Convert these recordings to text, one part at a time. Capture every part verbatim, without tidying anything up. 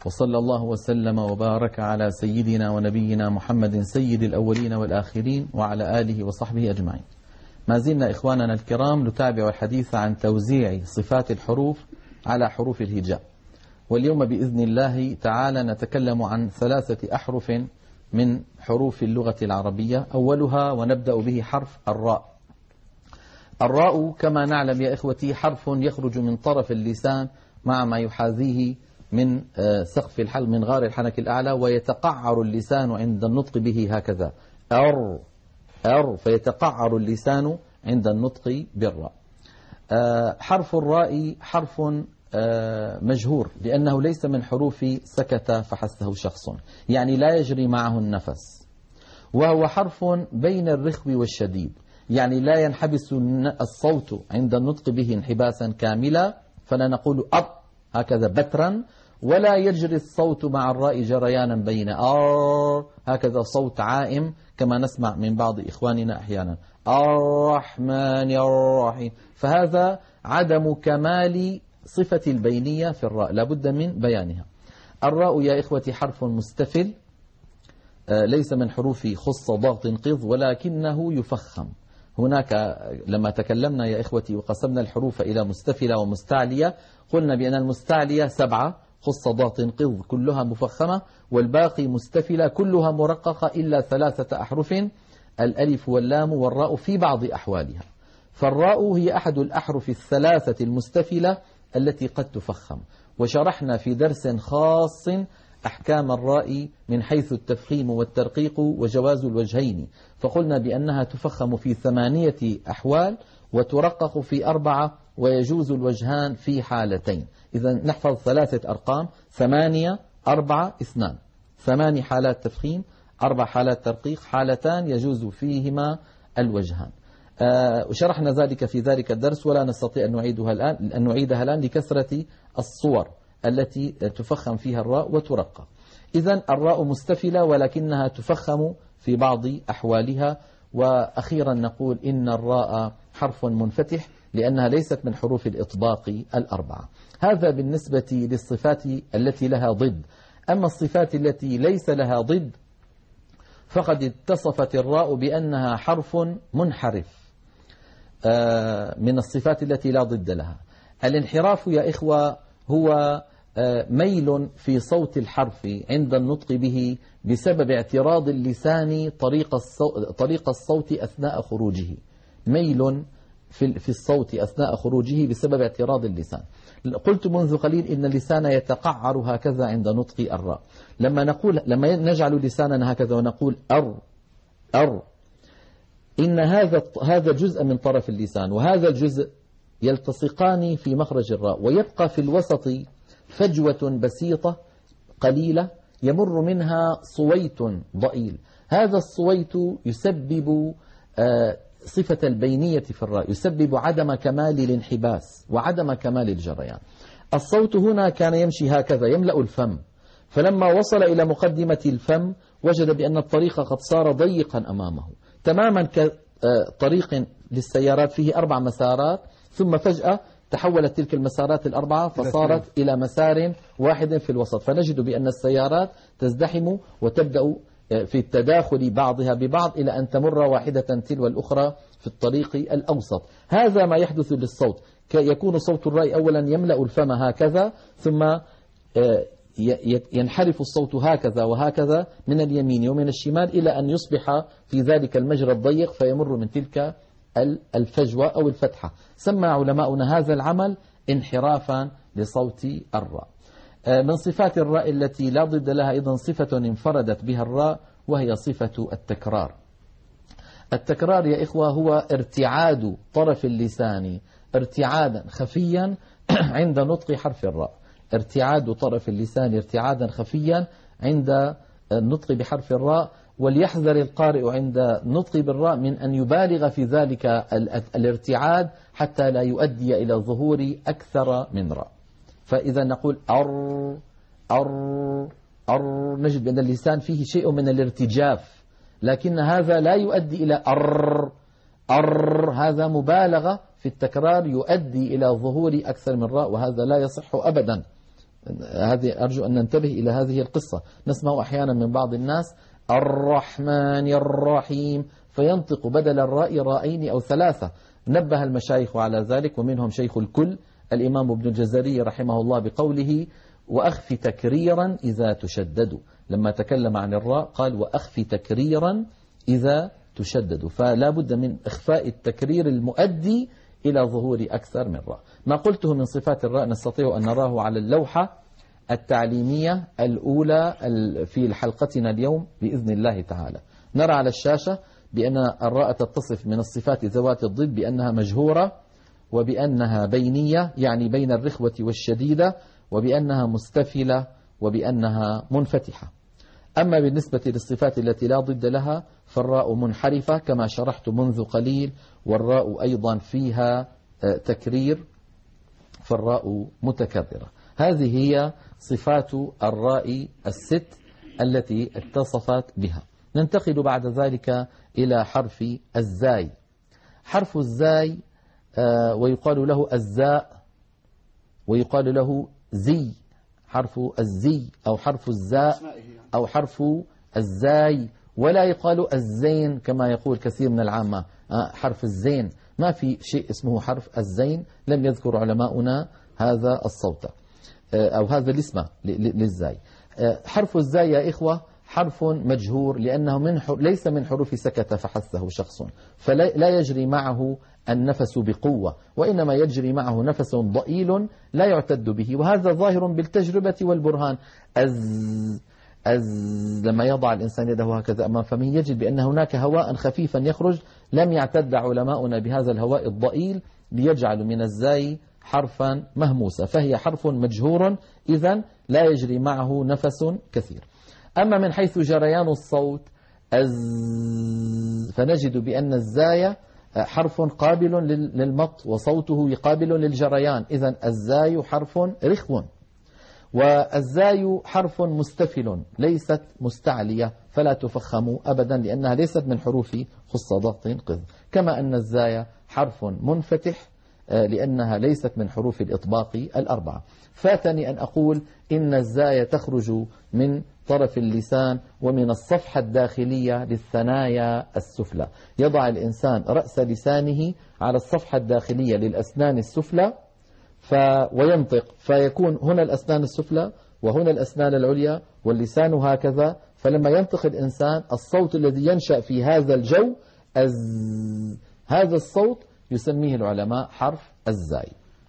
وصلى الله وسلم وبارك على سيدنا ونبينا محمد سيد الأولين والآخرين وعلى آله وصحبه أجمعين. ما زلنا إخواننا الكرام نتابع الحديث عن توزيع صفات الحروف على حروف الهجاء، واليوم بإذن الله تعالى نتكلم عن ثلاثة أحرف من حروف اللغة العربية. أولها ونبدأ به حرف الراء. الراء كما نعلم يا إخوتي حرف يخرج من طرف اللسان مع ما يحاذيه من سقف الحلق من غار الحنك الأعلى، ويتقعر اللسان عند النطق به هكذا أر أر، فيتقعر اللسان عند النطق بالراء. حرف الراء حرف مجهور لأنه ليس من حروف سكت فحسه شخص، يعني لا يجري معه النفس، وهو حرف بين الرخو والشديد، يعني لا ينحبس الصوت عند النطق به انحباسا كاملا، فلا نقول أب هكذا بترا، ولا يجري الصوت مع الراء جريانا بين آر هكذا صوت عائم كما نسمع من بعض إخواننا أحيانا الرحمن الرحيم، فهذا عدم كمال صفة البينية في الراء، لابد من بيانها. الراء يا إخوتي حرف مستفل، ليس من حروف خص ضغط قض، ولكنه يفخم. هناك لما تكلمنا يا إخوتي وقسمنا الحروف إلى مستفلة ومستعلية، قلنا بأن المستعلية سبعة خص ضغط قض كلها مفخمة، والباقي مستفلة كلها مرققة إلا ثلاثة أحرف، الألف واللام والراء في بعض أحوالها. فالراء هي أحد الأحرف الثلاثة المستفلة التي قد تفخم، وشرحنا في درس خاص أحكام الراء من حيث التفخيم والترقيق وجواز الوجهين، فقلنا بأنها تفخم في ثمانية أحوال وترقق في أربعة، ويجوز الوجهان في حالتين. إذا نحفظ ثلاثة أرقام: ثمانية أربعة اثنان، ثماني حالات تفخيم، أربع حالات ترقيق، حالتان يجوز فيهما الوجهان. آه وشرحنا ذلك في ذلك الدرس، ولا نستطيع أن نعيدها الآن أن نعيدها الآن لكثرة الصور التي تفخم فيها الراء وترقق. إذن الراء مستفلة ولكنها تفخم في بعض أحوالها. وأخيرا نقول إن الراء حرف منفتح لأنها ليست من حروف الإطباق الأربعة. هذا بالنسبة للصفات التي لها ضد. أما الصفات التي ليس لها ضد فقد اتصفت الراء بأنها حرف منحرف من الصفات التي لا ضد لها. الانحراف يا إخوة هو ميل في صوت الحرف عند النطق به بسبب اعتراض اللسان طريق الصوت, طريق الصوت أثناء خروجه، ميل في الصوت أثناء خروجه بسبب اعتراض اللسان. قلت منذ قليل إن اللسان يتقعر هكذا عند نطق الراء. لما نقول لما نجعل لساننا هكذا ونقول أر أر، إن هذا هذا جزء من طرف اللسان، وهذا الجزء يلتصقان في مخرج الراء، ويبقى في الوسط فجوة بسيطة قليلة يمر منها صويت ضئيل. هذا الصويت يسبب صفة البينية في الراء، يسبب عدم كمال الانحباس وعدم كمال الجريان. الصوت هنا كان يمشي هكذا يملأ الفم، فلما وصل إلى مقدمة الفم وجد بأن الطريق قد صار ضيقا أمامه، تماما كطريق للسيارات فيه أربع مسارات، ثم فجأة تحولت تلك المسارات الأربعة فصارت إلى مسار واحد في الوسط، فنجد بأن السيارات تزدحم وتبدأ في التداخل بعضها ببعض إلى أن تمر واحدة تلو الأخرى في الطريق الأوسط. هذا ما يحدث للصوت، يكون صوت الراء أولا يملأ الفم هكذا، ثم ينحرف الصوت هكذا وهكذا من اليمين ومن الشمال إلى أن يصبح في ذلك المجرى الضيق فيمر من تلك الفجوة أو الفتحة. سمى علماؤنا هذا العمل انحرافا لصوت الراء. من صفات الراء التي لا ضد لها أيضا صفة انفردت بها الراء، وهي صفة التكرار. التكرار يا إخوة هو ارتعاد طرف اللسان ارتعادا خفيا عند نطق حرف الراء، ارتعاد طرف اللسان ارتعادا خفيا عند النطق بحرف الراء. وليحذر القارئ عند نطق بالراء من أن يبالغ في ذلك الارتعاد حتى لا يؤدي إلى ظهور أكثر من راء. فإذا نقول أر أر أر، نجد بأن اللسان فيه شيء من الارتجاف، لكن هذا لا يؤدي إلى أر أر، هذا مبالغة في التكرار يؤدي إلى ظهور أكثر من راء، وهذا لا يصح أبدا. هذه أرجو أن ننتبه إلى هذه القصة. نسمع أحيانا من بعض الناس الرحمن الرحيم فينطق بدل الراء رائين أو ثلاثة. نبه المشايخ على ذلك، ومنهم شيخ الكل الإمام ابن الجزري رحمه الله بقوله وأخف تكريرا إذا تشدد. لما تكلم عن الراء قال وأخف تكريرا إذا تشدد، فلا بد من إخفاء التكرير المؤدي إلى ظهور أكثر من راء. ما قلته من صفات الراء نستطيع أن نراه على اللوحة التعليمية الأولى في حلقتنا اليوم بإذن الله تعالى. نرى على الشاشة بأن الراء تتصف من الصفات ذوات الضد بأنها مجهورة، وبأنها بينية يعني بين الرخوة والشديدة، وبأنها مستفلة، وبأنها منفتحة. أما بالنسبة للصفات التي لا ضد لها فالراء منحرفة كما شرحت منذ قليل، والراء أيضا فيها تكرير، فالراء متكررة. هذه هي صفات الراء الست التي اتصفت بها. ننتقل بعد ذلك إلى حرف الزاي. حرف الزاي ويقال له الزاء، ويقال له زي، حرف الزي أو حرف الزاء أو حرف الزاي، ولا يقال الزين كما يقول كثير من العامة حرف الزين. ما في شيء اسمه حرف الزين، لم يذكر علماؤنا هذا الصوت أو هذا الاسم للزاي. حرف الزاي يا إخوة حرف مجهور لأنه من ليس من حروف سكت فحثه شخص، فلا يجري معه النفس بقوة، وإنما يجري معه نفس ضئيل لا يعتد به، وهذا ظاهر بالتجربة والبرهان. أز أز لما يضع الإنسان يده هكذا أمام فمه يجد بأن هناك هواء خفيفا يخرج، لم يعتد علماؤنا بهذا الهواء الضئيل ليجعل من الزاي حرفا مهموسا، فهي حرف مجهور إذن لا يجري معه نفس كثير. أما من حيث جريان الصوت أز فنجد بأن الزاي حرف قابل للمط وصوته قابل للجريان، إذن الزاي حرف رخو، والزاي حرف مستفل ليست مستعلية فلا تفخم أبدا لأنها ليست من حروف خص ضغط قذ، كما أن الزاي حرف منفتح لأنها ليست من حروف الإطباق الأربعة. فاتني أن أقول إن الزاي تخرج من طرف اللسان ومن الصفحة الداخلية للثنايا السفلى. يضع الإنسان رأس لسانه على الصفحة الداخلية للأسنان السفلى ف... وينطق، فيكون هنا الأسنان السفلى وهنا الأسنان العليا واللسان هكذا، فلما ينطق الإنسان الصوت الذي ينشأ في هذا الجو أز... هذا الصوت يسميه العلماء حرف الزاي.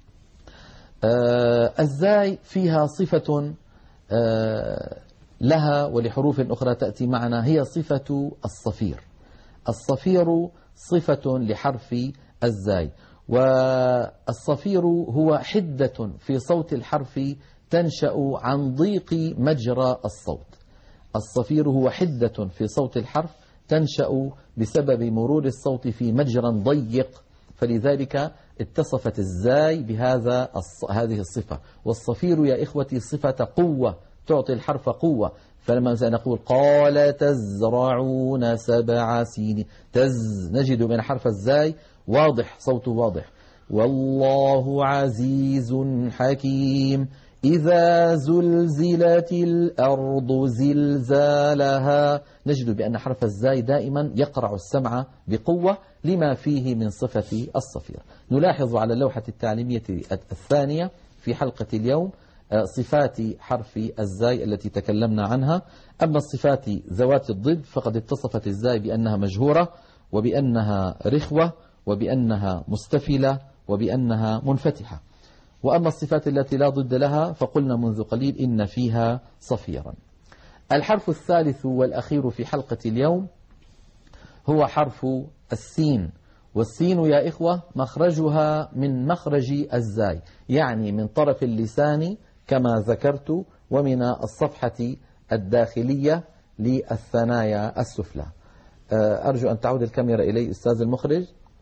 آه الزاي فيها صفة آه لها ولحروف أخرى تأتي معنا، هي صفة الصفير. الصفير صفة لحرف الزاي، والصفير هو حدة في صوت الحرف تنشأ عن ضيق مجرى الصوت. الصفير هو حدة في صوت الحرف تنشأ بسبب مرور الصوت في مجرى ضيق، فلذلك اتصفت الزاي بهذا هذه الصفة. والصفير يا إخوتي صفة قوة تعطي الحرف قوة، فلما نقول قال تزرعون سبع سنين تز نجد من حرف الزاي واضح، صوته واضح. والله عزيز حكيم إذا زلزلت الأرض زلزالها، نجد بأن حرف الزاي دائما يقرع السمع بقوة لما فيه من صفة الصفير. نلاحظ على اللوحة التعليمية الثانية في حلقة اليوم صفات حرف الزاي التي تكلمنا عنها. أما الصفات ذوات الضد فقد اتصفت الزاي بأنها مجهورة، وبأنها رخوة، وبأنها مستفلة، وبأنها منفتحة. وأما الصفات التي لا ضد لها فقلنا منذ قليل إن فيها صفيرا. الحرف الثالث والأخير في حلقة اليوم هو حرف السين. والسين يا إخوة مخرجها من مخرج الزاي، يعني من طرف اللسان كما ذكرت، ومن الصفحة الداخلية للثنايا السفلى. أرجو أن تعود الكاميرا إلي أستاذ المخرج.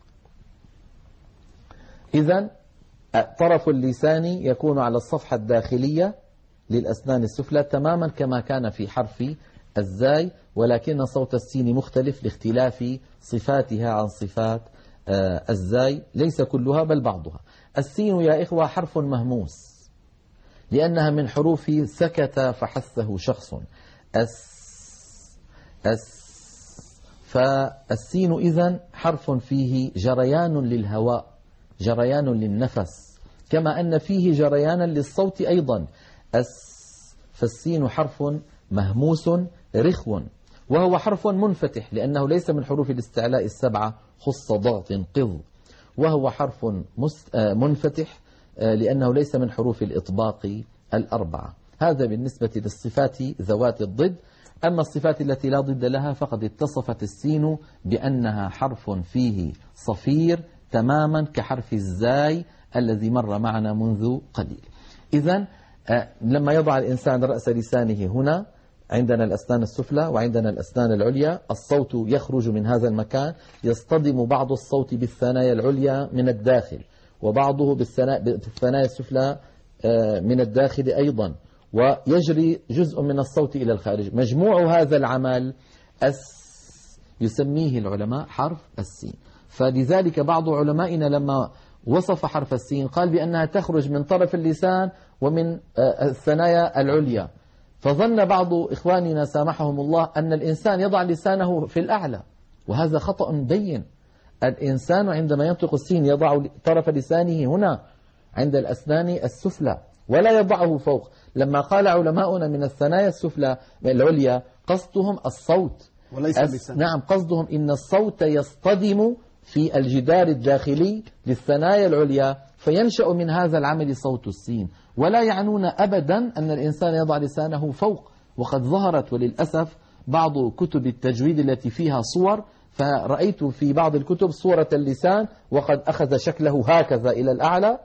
إذن طرف اللسان يكون على الصفحة الداخلية للأسنان السفلى تماما كما كان في حرف الزاي، ولكن صوت السين مختلف لاختلاف صفاتها عن صفات الزاي، ليس كلها بل بعضها. السين يا إخوة حرف مهموس، لأنها من حروف سكت فحسه شخص. أس أس فالسين إذن حرف فيه جريان للهواء، جريان للنفس، كما أن فيه جريانا للصوت أيضا. أس فالسين حرف مهموس رخو، وهو حرف منفتح لأنه ليس من حروف الاستعلاء السبعة خص ضغط قض، وهو حرف منفتح لأنه ليس من حروف الإطباق الأربعة. هذا بالنسبة للصفات ذوات الضد. أما الصفات التي لا ضد لها فقد اتصفت السين بأنها حرف فيه صفير تماما كحرف الزاي الذي مر معنا منذ قليل. إذن لما يضع الإنسان رأس لسانه هنا، عندنا الأسنان السفلى وعندنا الأسنان العليا، الصوت يخرج من هذا المكان، يصطدم بعض الصوت بالثنايا العليا من الداخل، وبعضه بالثنايا السفلى من الداخل أيضا، ويجري جزء من الصوت إلى الخارج. مجموع هذا العمل أس يسميه العلماء حرف السين. فلذلك بعض علمائنا لما وصف حرف السين قال بأنها تخرج من طرف اللسان ومن الثنايا العليا، فظن بعض إخواننا سامحهم الله أن الإنسان يضع لسانه في الأعلى، وهذا خطأ بين. الإنسان عندما ينطق السين يضع طرف لسانه هنا عند الأسنان السفلى ولا يضعه فوق. لما قال علماؤنا من الثنايا السفلى العليا قصدهم الصوت وليس اللسان. نعم، قصدهم إن الصوت يصطدم في الجدار الداخلي للثنايا العليا فينشأ من هذا العمل صوت السين، ولا يعنون أبدا أن الإنسان يضع لسانه فوق. وقد ظهرت وللأسف بعض كتب التجويد التي فيها صور، فرأيت في بعض الكتب صورة اللسان وقد أخذ شكله هكذا إلى الأعلى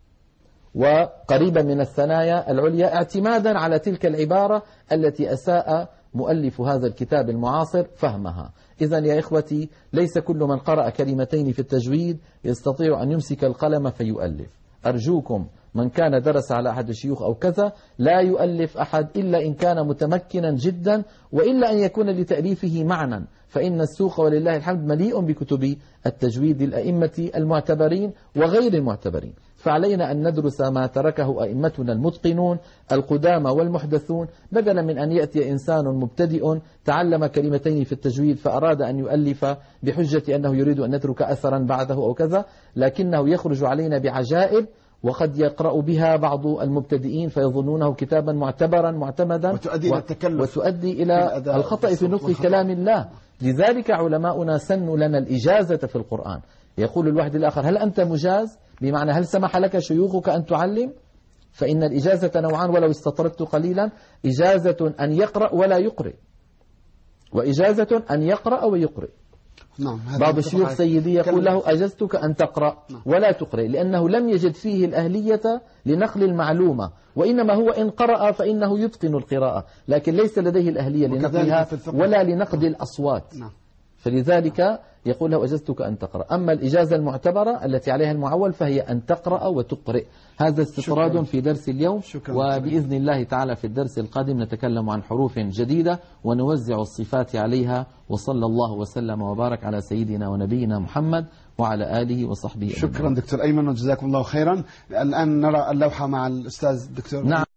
وقريبا من الثنايا العليا اعتمادا على تلك العبارة التي أساء مؤلف هذا الكتاب المعاصر فهمها. إذن يا إخوتي، ليس كل من قرأ كلمتين في التجويد يستطيع أن يمسك القلم فيؤلف. أرجوكم من كان درس على أحد الشيوخ أو كذا لا يؤلف أحد إلا إن كان متمكنا جدا، وإلا أن يكون لتأليفه معنى، فإن السوق ولله الحمد مليء بكتب التجويد الأئمة المعتبرين وغير المعتبرين. فعلينا أن ندرس ما تركه أئمتنا المتقنون القدامى والمحدثون، بدلا من أن يأتي إنسان مبتدئ تعلم كلمتين في التجويد فأراد أن يؤلف بحجة أنه يريد أن يترك أثرا بعده أو كذا، لكنه يخرج علينا بعجائب وقد يقرأ بها بعض المبتدئين فيظنونه كتابا معتبرا معتمدا، وتؤدي إلى التكلف وتؤدي إلى الخطأ في نطق كلام الله. لذلك علماؤنا سنوا لنا الإجازة في القرآن. يقول الواحد الآخر: هل أنت مجاز؟ بمعنى هل سمح لك شيوخك أن تعلم؟ فإن الإجازة نوعان ولو استطردت قليلا: إجازة أن يقرأ ولا يقرئ، وإجازة أن يقرأ ويقرئ. نعم. بعض الشيوخ سيدي يقول له: أجزتك أن تقرأ ولا تقرئ، لأنه لم يجد فيه الأهلية لنقل المعلومة، وإنما هو إن قرأ فإنه يتقن القراءة، لكن ليس لديه الأهلية لنقلها ولا لنقد الأصوات. نعم. فلذلك يقول له: أجزتك أن تقرأ. أما الإجازة المعتبرة التي عليها المعول فهي أن تقرأ وتقرئ. هذا استطراد شكرا. في درس اليوم. شكرا. وبإذن الله تعالى في الدرس القادم نتكلم عن حروف جديدة ونوزع الصفات عليها. وصلى الله وسلم وبارك على سيدنا ونبينا محمد وعلى آله وصحبه. شكرا دكتور أيمن وجزاكم الله خيرا. الآن نرى اللوحة مع الأستاذ دكتور. نعم.